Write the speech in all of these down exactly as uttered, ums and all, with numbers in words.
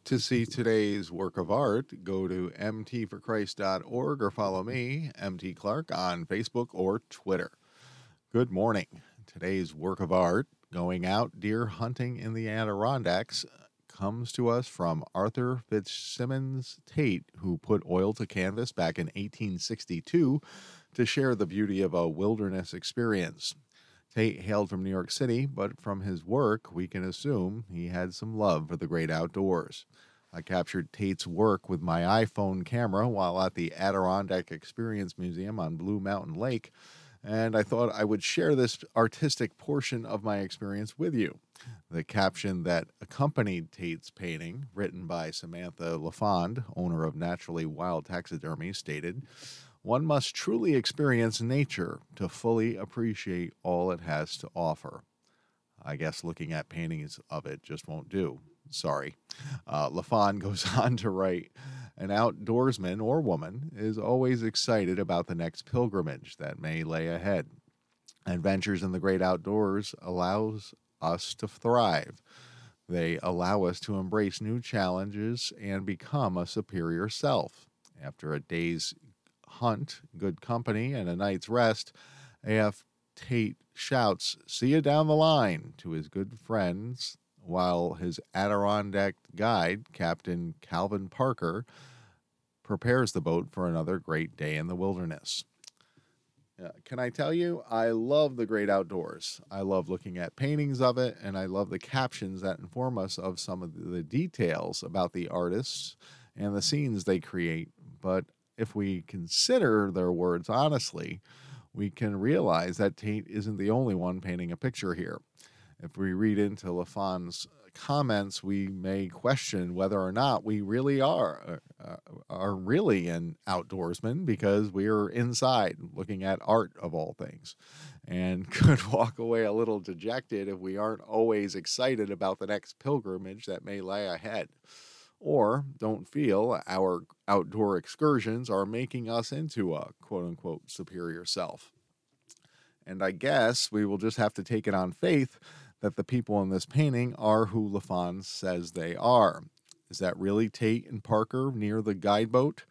To see today's work of art, go to m t for christ dot org or follow me, M T Clark, on Facebook or Twitter. Good morning. Today's work of art, Going Out Deer Hunting in the Adirondacks, comes to us from Arthur Fitzsimmons Tate, who put oil to canvas back in eighteen sixty-two to share the beauty of a wilderness experience. Tate hailed from New York City, but from his work, we can assume he had some love for the great outdoors. I captured Tate's work with my iPhone camera while at the Adirondack Experience Museum on Blue Mountain Lake, and I thought I would share this artistic portion of my experience with you. The caption that accompanied Tate's painting, written by Samantha LaFond, owner of Naturally Wild Taxidermy, stated, "One must truly experience nature to fully appreciate all it has to offer." I guess looking at paintings of it just won't do. Sorry. Uh, LaFond goes on to write, "An outdoorsman or woman is always excited about the next pilgrimage that may lay ahead. Adventures in the great outdoors allows us to thrive. They allow us to embrace new challenges and become a superior self. After a day's hunt, good company, and a night's rest, A F Tate shouts, 'See you down the line,' to his good friends, while his Adirondack guide, Captain Calvin Parker, prepares the boat for another great day in the wilderness." Uh, can I tell you, I love the great outdoors. I love looking at paintings of it, and I love the captions that inform us of some of the details about the artists and the scenes they create. But if we consider their words honestly, we can realize that Tate isn't the only one painting a picture here. If we read into LaFond's comments, we may question whether or not we really are uh, are really an outdoorsman, because we are inside looking at art of all things, and could walk away a little dejected if we aren't always excited about the next pilgrimage that may lie ahead, or don't feel our outdoor excursions are making us into a quote-unquote superior self. And I guess we will just have to take it on faith that the people in this painting are who LaFond says they are. Is that really Tate and Parker near the guideboat?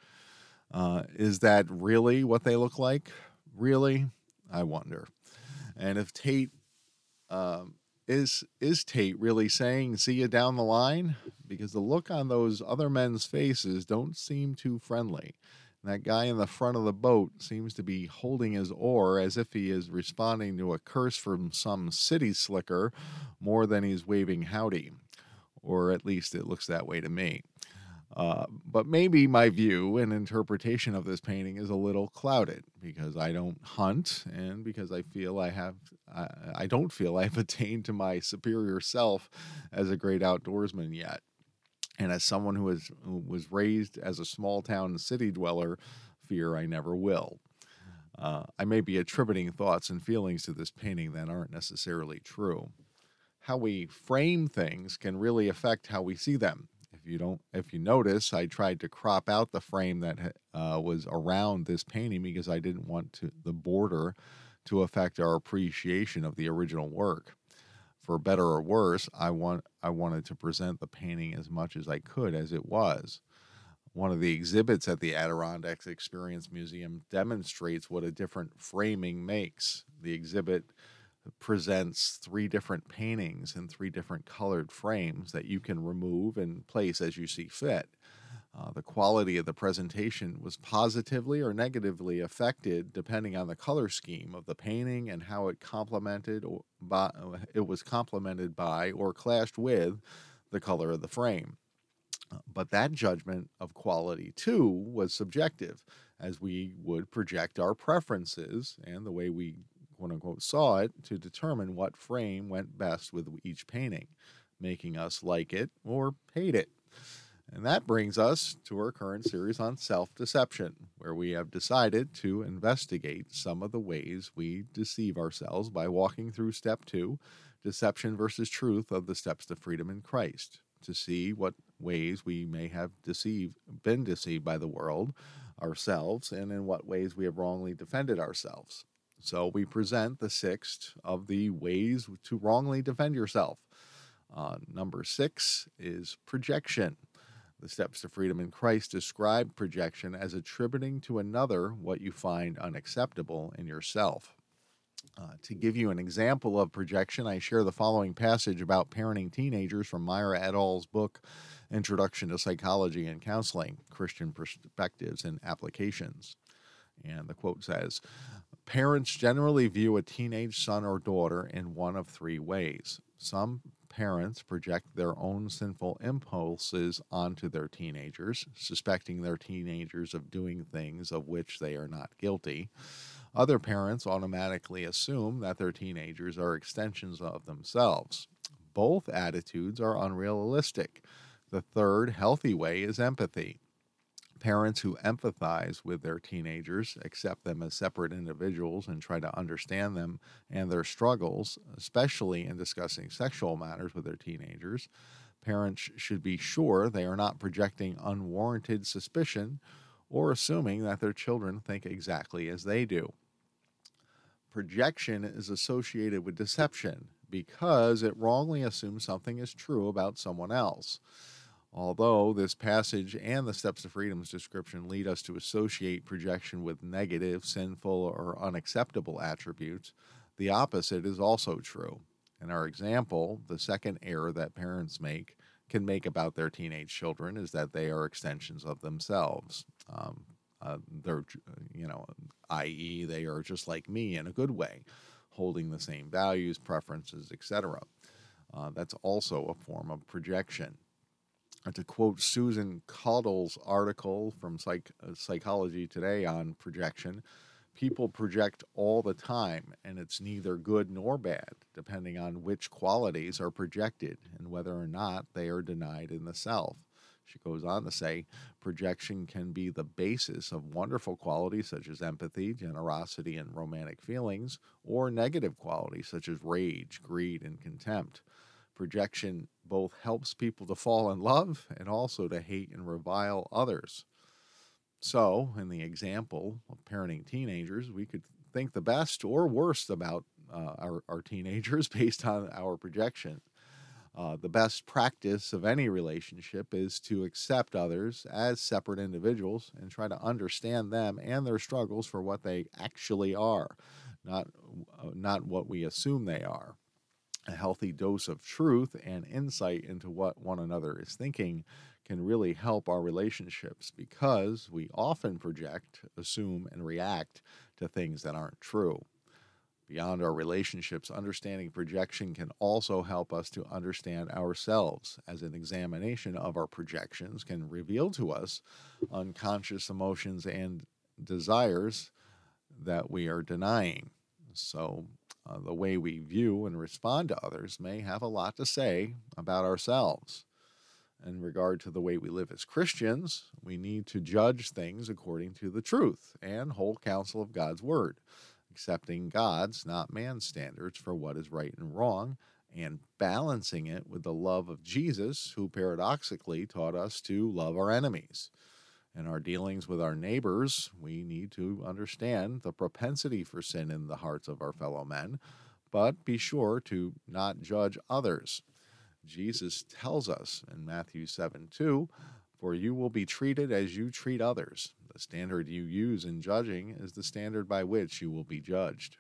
Uh, is that really what they look like? Really? I wonder. And if Tate, um, is, is Tate really saying, "See you down the line"? Because the look on those other men's faces don't seem too friendly. And that guy in the front of the boat seems to be holding his oar as if he is responding to a curse from some city slicker more than he's waving howdy. Or at least it looks that way to me. Uh, but maybe my view and interpretation of this painting is a little clouded, because I don't hunt, and because I feel I have, I, I don't feel I've attained to my superior self as a great outdoorsman yet. And as someone who, is, who was raised as a small town city dweller, fear I never will. Uh, I may be attributing thoughts and feelings to this painting that aren't necessarily true. How we frame things can really affect how we see them. If you don't, if you notice, I tried to crop out the frame that uh, was around this painting because I didn't want to, the border to affect our appreciation of the original work. For better or worse, I want I wanted to present the painting as much as I could as it was. One of the exhibits at the Adirondacks Experience Museum demonstrates what a different framing makes. The exhibit presents three different paintings in three different colored frames that you can remove and place as you see fit. Uh, the quality of the presentation was positively or negatively affected depending on the color scheme of the painting and how it complemented or by, it was complemented by or clashed with the color of the frame. But that judgment of quality, too, was subjective, as we would project our preferences and the way we quote-unquote saw it to determine what frame went best with each painting, making us like it or hate it. And that brings us to our current series on self-deception, where we have decided to investigate some of the ways we deceive ourselves by walking through step two, deception versus truth of the steps to freedom in Christ, to see what ways we may have deceived, been deceived by the world, ourselves, and in what ways we have wrongly defended ourselves. So we present the sixth of the ways to wrongly defend yourself. Uh, number six is projection. The Steps to Freedom in Christ describe projection as attributing to another what you find unacceptable in yourself. Uh, to give you an example of projection, I share the following passage about parenting teenagers from Myra et al.'s book, Introduction to Psychology and Counseling, Christian Perspectives and Applications. And the quote says, "Parents generally view a teenage son or daughter in one of three ways. Some parents project their own sinful impulses onto their teenagers, suspecting their teenagers of doing things of which they are not guilty. Other parents automatically assume that their teenagers are extensions of themselves. Both attitudes are unrealistic. The third healthy way is empathy. Parents who empathize with their teenagers, accept them as separate individuals, and try to understand them and their struggles, especially in discussing sexual matters with their teenagers. Parents should be sure they are not projecting unwarranted suspicion or assuming that their children think exactly as they do. Projection is associated with deception because it wrongly assumes something is true about someone else. Although this passage and the Steps to Freedom's description lead us to associate projection with negative, sinful, or unacceptable attributes, the opposite is also true. In our example, the second error that parents make can make about their teenage children is that they are extensions of themselves. Um, uh, they're, you know, that is, they are just like me in a good way, holding the same values, preferences, et cetera. Uh, that's also a form of projection. And to quote Susan Caudle's article from Psych- uh, Psychology Today on projection, people project all the time, and it's neither good nor bad, depending on which qualities are projected and whether or not they are denied in the self. She goes on to say, projection can be the basis of wonderful qualities such as empathy, generosity, and romantic feelings, or negative qualities such as rage, greed, and contempt. Projection both helps people to fall in love and also to hate and revile others. So, in the example of parenting teenagers, we could think the best or worst about uh, our, our teenagers based on our projection. Uh, the best practice of any relationship is to accept others as separate individuals and try to understand them and their struggles for what they actually are, not, uh, not what we assume they are. A healthy dose of truth and insight into what one another is thinking can really help our relationships because we often project, assume, and react to things that aren't true. Beyond our relationships, understanding projection can also help us to understand ourselves, as an examination of our projections can reveal to us unconscious emotions and desires that we are denying. So, uh, the way we view and respond to others may have a lot to say about ourselves. In regard to the way we live as Christians, we need to judge things according to the truth and hold counsel of God's Word, accepting God's, not man's, standards for what is right and wrong, and balancing it with the love of Jesus, who paradoxically taught us to love our enemies. In our dealings with our neighbors, we need to understand the propensity for sin in the hearts of our fellow men, but be sure to not judge others. Jesus tells us in Matthew seven two, "For you will be treated as you treat others. The standard you use in judging is the standard by which you will be judged."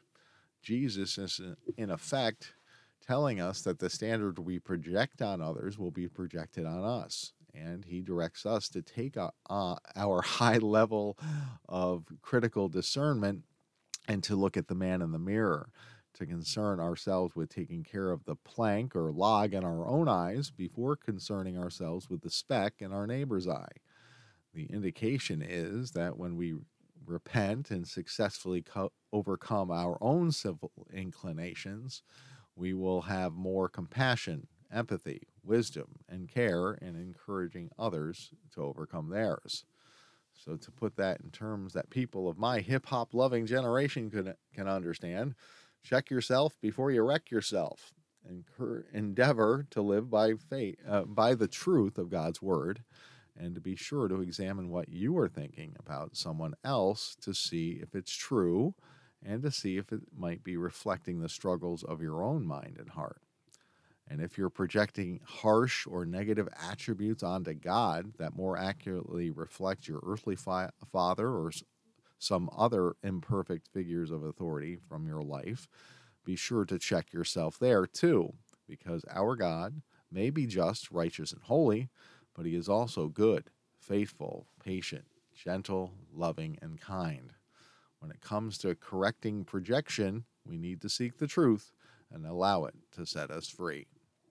Jesus is, in effect, telling us that the standard we project on others will be projected on us. And he directs us to take a, uh, our high level of critical discernment and to look at the man in the mirror, to concern ourselves with taking care of the plank or log in our own eyes before concerning ourselves with the speck in our neighbor's eye. The indication is that when we repent and successfully co- overcome our own civil inclinations, we will have more compassion, empathy, wisdom, and care in encouraging others to overcome theirs. So to put that in terms that people of my hip-hop loving generation can, can understand, check yourself before you wreck yourself. Encur- endeavor to live by faith, uh, by the truth of God's Word, and to be sure to examine what you are thinking about someone else to see if it's true and to see if it might be reflecting the struggles of your own mind and heart. And if you're projecting harsh or negative attributes onto God that more accurately reflect your earthly fi- father or s- some other imperfect figures of authority from your life, be sure to check yourself there too, because our God may be just, righteous, and holy, but he is also good, faithful, patient, gentle, loving, and kind. When it comes to correcting projection, we need to seek the truth and allow it to set us free.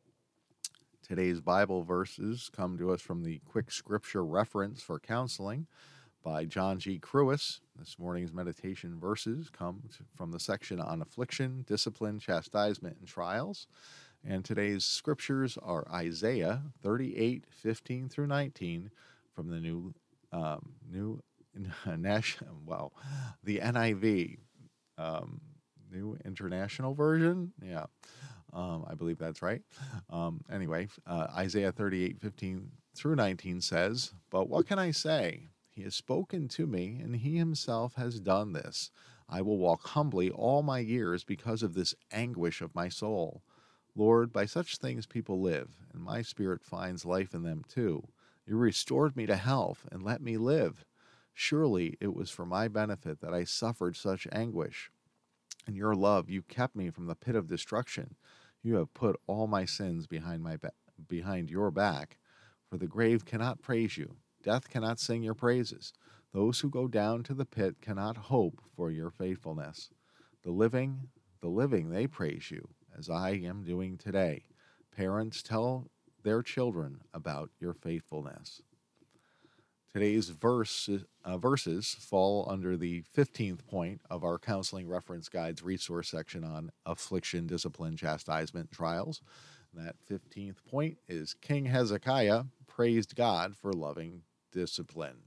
Today's Bible verses come to us from the Quick Scripture Reference for Counseling by John G. Crewis. This morning's meditation verses come from the section on affliction, discipline, chastisement, and trials. And today's scriptures are Isaiah thirty-eight, fifteen through nineteen from the new, um, new national, well, the N I V, um, New International Version. Yeah. Um, I believe that's right. Um, anyway, uh, Isaiah thirty-eight, fifteen through nineteen says, "But what can I say? He has spoken to me, and he himself has done this. I will walk humbly all my years because of this anguish of my soul. Lord, by such things people live, and my spirit finds life in them too. You restored me to health and let me live. Surely it was for my benefit that I suffered such anguish. In your love, you kept me from the pit of destruction. You have put all my sins behind my ba- behind your back. For the grave cannot praise you. Death cannot sing your praises. Those who go down to the pit cannot hope for your faithfulness. The living, the living, they praise you, as I am doing today. Parents tell their children about your faithfulness." Today's verse, uh, verses fall under the fifteenth point of our Counseling Reference Guide's resource section on affliction, discipline, chastisement, trials. And that fifteenth point is King Hezekiah praised God for loving discipline.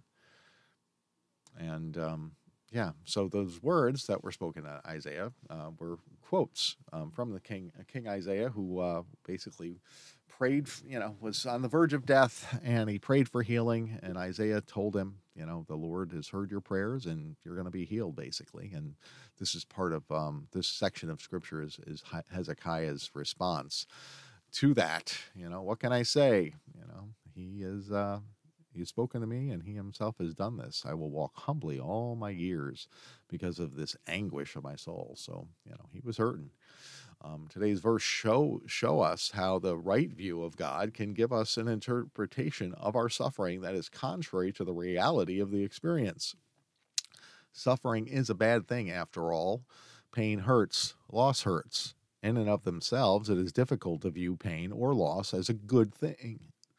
And um, yeah, so those words that were spoken in Isaiah uh, were quotes um, from the King, King Isaiah, who uh, basically prayed, you know, was on the verge of death, and he prayed for healing, and Isaiah told him, you know, the Lord has heard your prayers, and you're going to be healed, basically. And this is part of um, this section of Scripture is, is Hezekiah's response to that. You know, what can I say? You know, he is... Uh, He has spoken to me, and he himself has done this. I will walk humbly all my years because of this anguish of my soul. So, you know, he was hurting. Um, today's verse show show us how the right view of God can give us an interpretation of our suffering that is contrary to the reality of the experience. Suffering is a bad thing, after all. Pain hurts. Loss hurts. In and of themselves, it is difficult to view pain or loss as a good thing.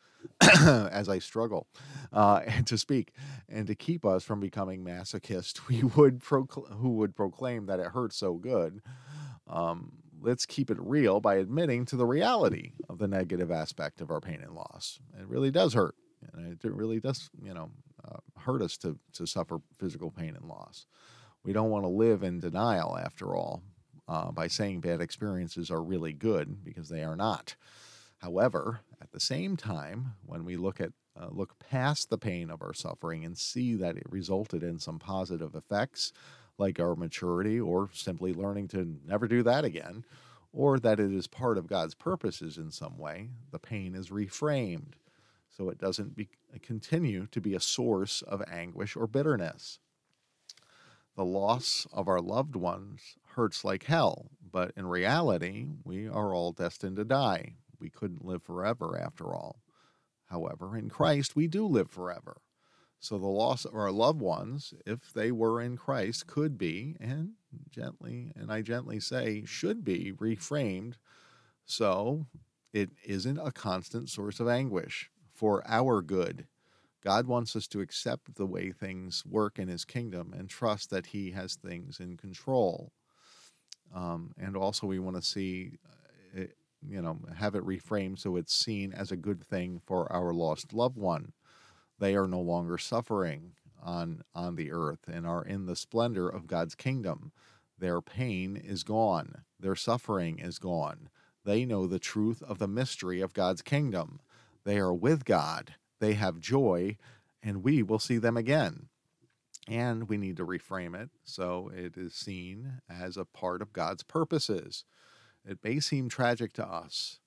As I struggle uh, and to speak, and to keep us from becoming masochists, we would procl- who would proclaim that it hurts so good. Um, let's keep it real by admitting to the reality of the negative aspect of our pain and loss. It really does hurt, and it really does, you know, uh, hurt us to to suffer physical pain and loss. We don't want to live in denial, after all, uh, by saying bad experiences are really good, because they are not. However, at the same time, when we look at uh, look past the pain of our suffering and see that it resulted in some positive effects, like our maturity, or simply learning to never do that again, or that it is part of God's purposes in some way, the pain is reframed so it doesn't be, continue to be a source of anguish or bitterness. The loss of our loved ones hurts like hell, but in reality, we are all destined to die. We couldn't live forever, after all. However, in Christ, we do live forever. So the loss of our loved ones, if they were in Christ, could be, and gently, and I gently say, should be reframed so it isn't a constant source of anguish for our good. God wants us to accept the way things work in his kingdom and trust that he has things in control. Um, and also we want to see, uh, it, you know, have it reframed so it's seen as a good thing for our lost loved one. They are no longer suffering on, on the earth and are in the splendor of God's kingdom. Their pain is gone. Their suffering is gone. They know the truth of the mystery of God's kingdom. They are with God. They have joy, and we will see them again. And we need to reframe it so it is seen as a part of God's purposes. It may seem tragic to us,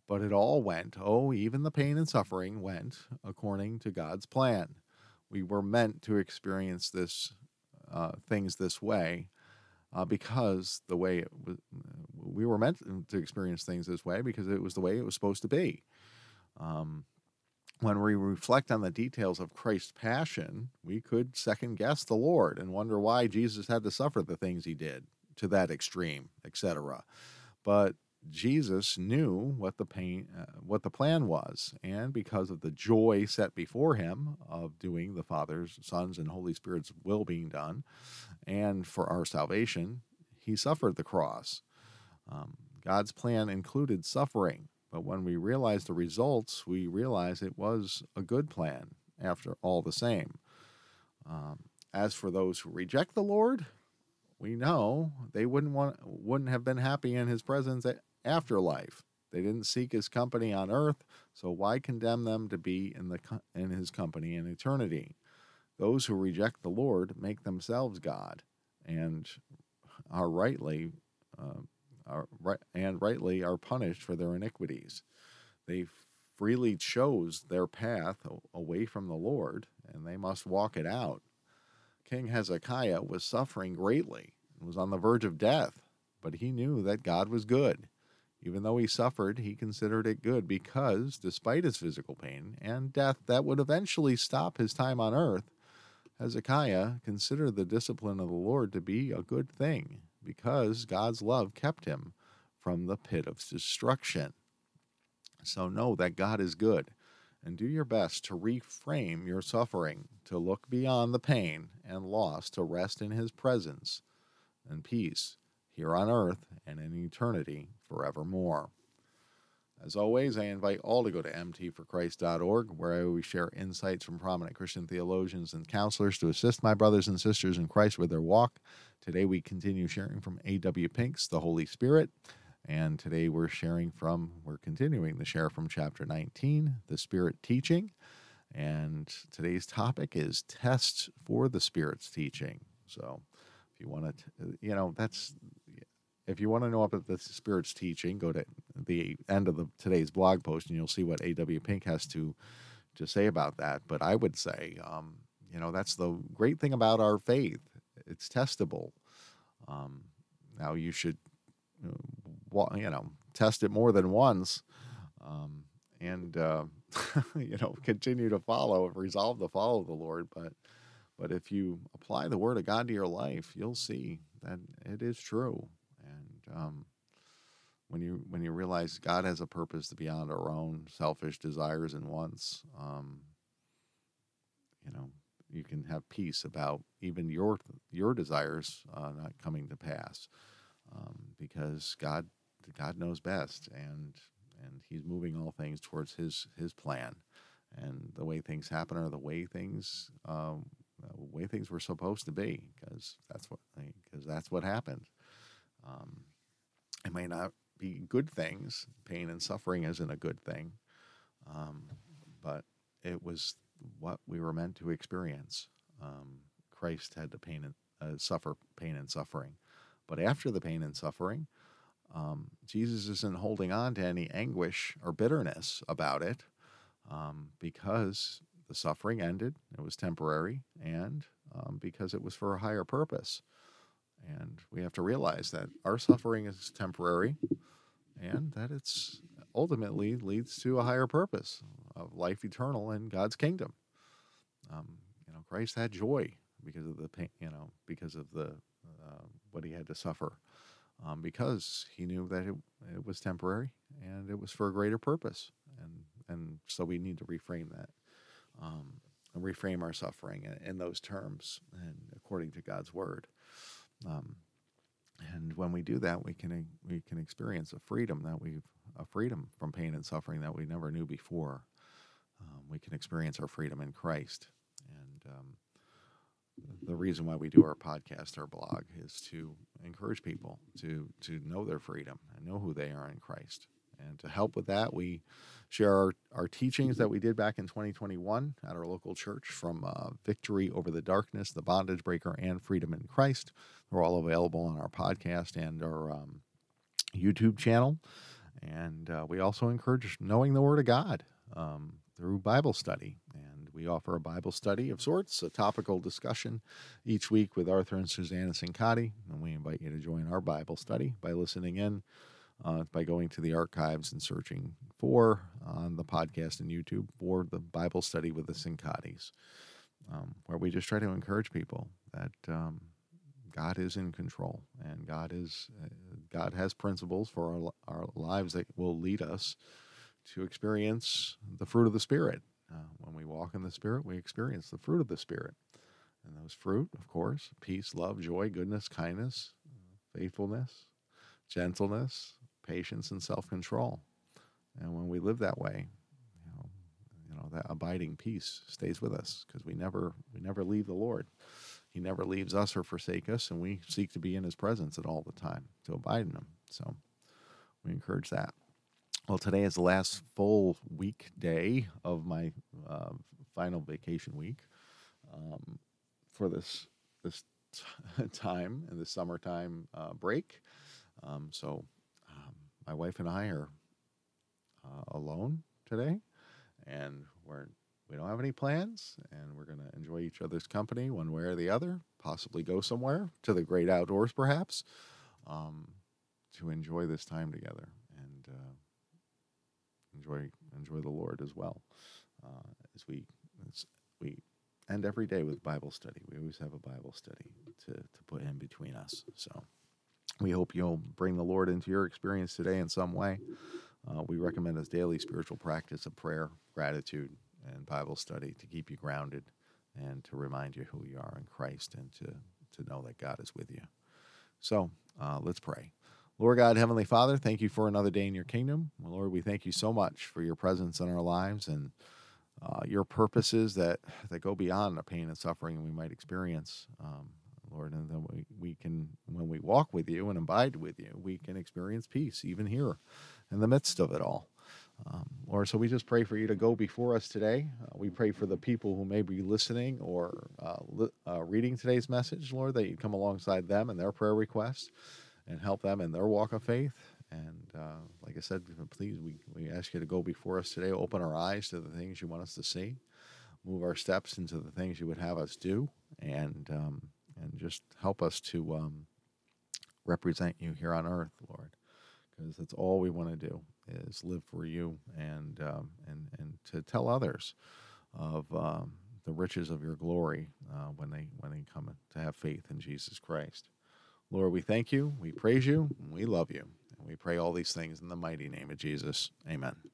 But it all went, oh, even the pain and suffering went according to God's plan. We were meant to experience this uh, things this way uh, because the way it was, we were meant to experience things this way because it was the way it was supposed to be. Um, when we reflect on the details of Christ's passion, we could second guess the Lord and wonder why Jesus had to suffer the things he did to that extreme, et cetera. But Jesus knew what the pain, uh, what the plan was, and because of the joy set before him of doing the Father's, Son's, and Holy Spirit's will being done, and for our salvation, he suffered the cross. Um, God's plan included suffering, but when we realize the results, we realize it was a good plan after all the same. Um, as for those who reject the Lord, we know they wouldn't want, wouldn't have been happy in his presence after life. They didn't seek his company on earth, so why condemn them to be in the in his company in eternity? Those who reject the Lord make themselves God, and are rightly uh, are right and rightly are punished for their iniquities. They freely chose their path away from the Lord, and they must walk it out. King Hezekiah was suffering greatly and was on the verge of death, but he knew that God was good. Even though he suffered, he considered it good because, despite his physical pain and death that would eventually stop his time on earth, Hezekiah considered the discipline of the Lord to be a good thing because God's love kept him from the pit of destruction. So know that God is good, and do your best to reframe your suffering, to look beyond the pain and loss, to rest in his presence and peace here on earth and in eternity forevermore. As always, I invite all to go to m t for christ dot org, where I always share insights from prominent Christian theologians and counselors to assist my brothers and sisters in Christ with their walk. Today we continue sharing from A W Pink's The Holy Spirit, and today we're sharing from, we're continuing to share from chapter nineteen, The Spirit Teaching, and today's topic is tests for the Spirit's teaching. So if you want to, you know, that's, if you want to know about the Spirit's teaching, go to the end of the today's blog post and you'll see what A W Pink has to, to say about that. But I would say, um, you know, that's the great thing about our faith. It's testable. Um, now you should, you know, test it more than once, um, and, uh, you know, continue to follow, resolve to follow the Lord. But, but if you apply the Word of God to your life, you'll see that it is true. And um, when you when you realize God has a purpose beyond our own selfish desires and wants, um, you know, you can have peace about even your your desires uh, not coming to pass, um, because God God knows best, and and He's moving all things towards His His plan, and the way things happen are the way things um, the way things were supposed to be, because that's what because that's what happened. Um, it may not be good things. Pain and suffering isn't a good thing, um, but it was what we were meant to experience. Um, Christ had to pain and uh, suffer pain and suffering, but after the pain and suffering, um, Jesus isn't holding on to any anguish or bitterness about it, um, because the suffering ended. It was temporary, and um, because it was for a higher purpose. And we have to realize that our suffering is temporary, and that it's ultimately leads to a higher purpose of life eternal in God's kingdom. Um, you know, Christ had joy because of the pain, you know, because of the uh, what he had to suffer, um, because he knew that it, it was temporary and it was for a greater purpose. And and so we need to reframe that, um, and reframe our suffering in, in those terms and according to God's word. Um, and when we do that, we can we can experience a freedom that we've a freedom from pain and suffering that we never knew before. Um, we can experience our freedom in Christ, and um, the reason why we do our podcast, our blog, is to encourage people to to know their freedom and know who they are in Christ. And to help with that, we share our, our teachings that we did back in twenty twenty-one at our local church, from uh, Victory Over the Darkness, The Bondage Breaker, and Freedom in Christ. They're all available on our podcast and our um, YouTube channel. And uh, we also encourage knowing the Word of God um, through Bible study. And we offer a Bible study of sorts, a topical discussion each week with Arthur and Susanna Sincotti. And we invite you to join our Bible study by listening in, uh, by going to the archives and searching for on the podcast and YouTube for the Bible study with the Sincottis, um, where we just try to encourage people that um, God is in control, and God is uh, God has principles for our, our lives that will lead us to experience the fruit of the Spirit. Uh, when we walk in the Spirit, we experience the fruit of the Spirit. And those fruit, of course, peace, love, joy, goodness, kindness, faithfulness, gentleness, patience, and self-control. And when we live that way, you know, you know that abiding peace stays with us, because we never we never leave the Lord. He never leaves us or forsake us, and we seek to be in his presence at all the time, to abide in him. So we encourage that. Well, today is the last full weekday of my uh, final vacation week um, for this this t- time in the summertime uh, break. Um, so um, my wife and I are uh, alone today, and we're we don't have any plans, and we're going to enjoy each other's company one way or the other, possibly go somewhere to the great outdoors, perhaps, um, to enjoy this time together and uh, enjoy enjoy the Lord as well. Uh, as we as we end every day with Bible study, we always have a Bible study to, to put in between us. So we hope you'll bring the Lord into your experience today in some way. Uh, we recommend as daily spiritual practice of prayer, gratitude, and Bible study to keep you grounded and to remind you who you are in Christ, and to, to know that God is with you. So uh, let's pray. Lord God, Heavenly Father, thank you for another day in your kingdom. Well, Lord, we thank you so much for your presence in our lives, and uh, your purposes that, that go beyond the pain and suffering we might experience, um, Lord. And then we, we can, when we walk with you and abide with you, we can experience peace even here in the midst of it all. Um, Lord, so we just pray for you to go before us today. Uh, we pray for the people who may be listening or uh, li- uh, reading today's message, Lord, that you come alongside them and their prayer requests and help them in their walk of faith. And uh, like I said, please, we, we ask you to go before us today, open our eyes to the things you want us to see, move our steps into the things you would have us do, and um, and just help us to um, represent you here on earth, Lord, because that's all we want to do is live for you, and um, and and to tell others of um, the riches of your glory uh, when they when they come to have faith in Jesus Christ. Lord, we thank you, we praise you, and we love you, and we pray all these things in the mighty name of Jesus. Amen.